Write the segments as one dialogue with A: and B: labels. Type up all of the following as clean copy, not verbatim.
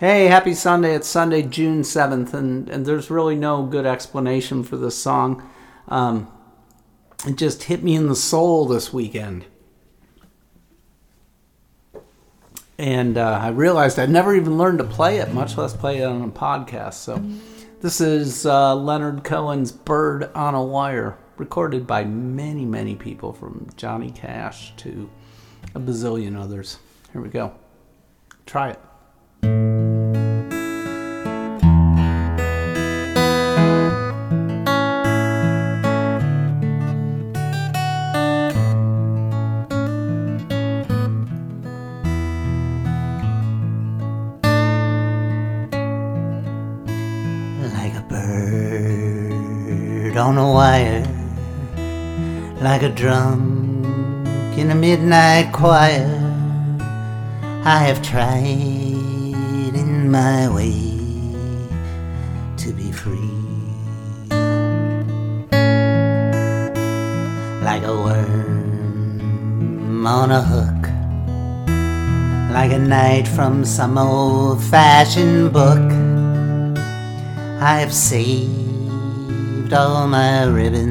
A: Hey, happy Sunday. It's Sunday, June 7th, and there's really no good explanation for this song. It just hit me in the soul this weekend. And I realized I'd never even learned to play it, much less play it on a podcast. So this is Leonard Cohen's Bird on a Wire, recorded by many, many people, from Johnny Cash to a bazillion others. Here we go. Try it.
B: Like a bird on a wire, like a drunk in a midnight choir, I have tried in my way to be free. Like a worm on a hook, like a knight from some old-fashioned book, I have saved all my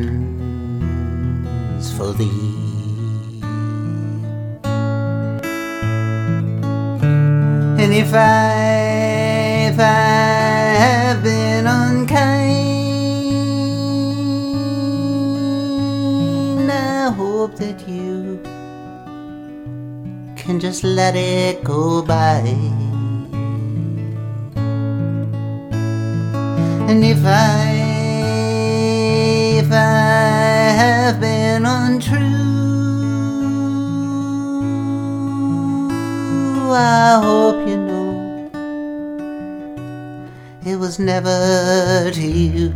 B: ribbons for thee. And if I have been unkind, I hope that you can just let it go by. And if I have been untrue, I hope you know it was never to you.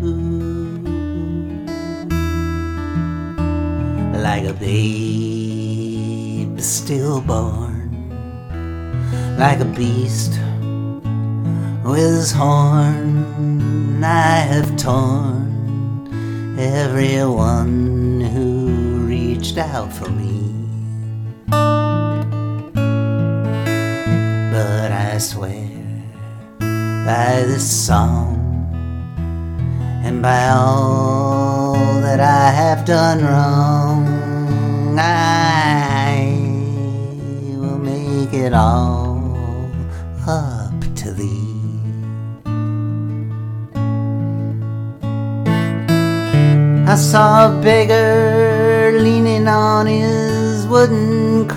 B: Like a babe stillborn, like a beast with his horn, I have torn everyone who reached out for me. But I swear by this song and by all that I have done wrong, I will make it all up to thee. I saw a beggar leaning on his wooden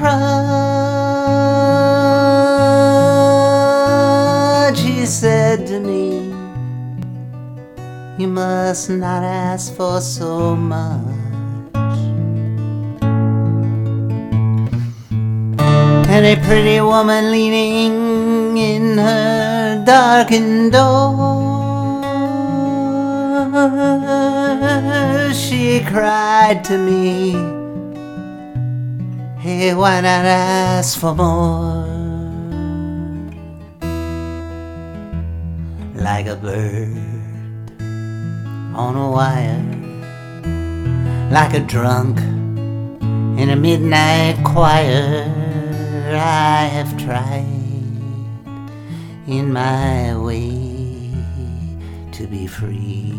B: crutch. He said to me, you must not ask for so much. And a pretty woman leaning in her darkened door, she cried to me, hey, why not ask for more? Like a bird on a wire, like a drunk in a midnight choir, I have tried in my way to be free.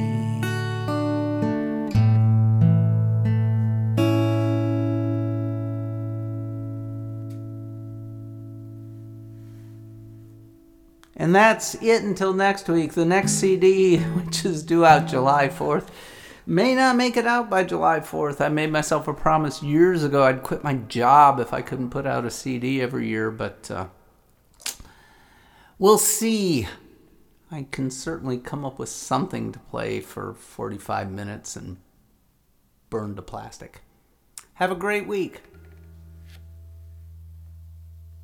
A: And that's it until next week. The next CD, which is due out July 4th, may not make it out by July 4th. I made myself a promise years ago I'd quit my job if I couldn't put out a CD every year, but we'll see. I can certainly come up with something to play for 45 minutes and burn to plastic. Have a great week.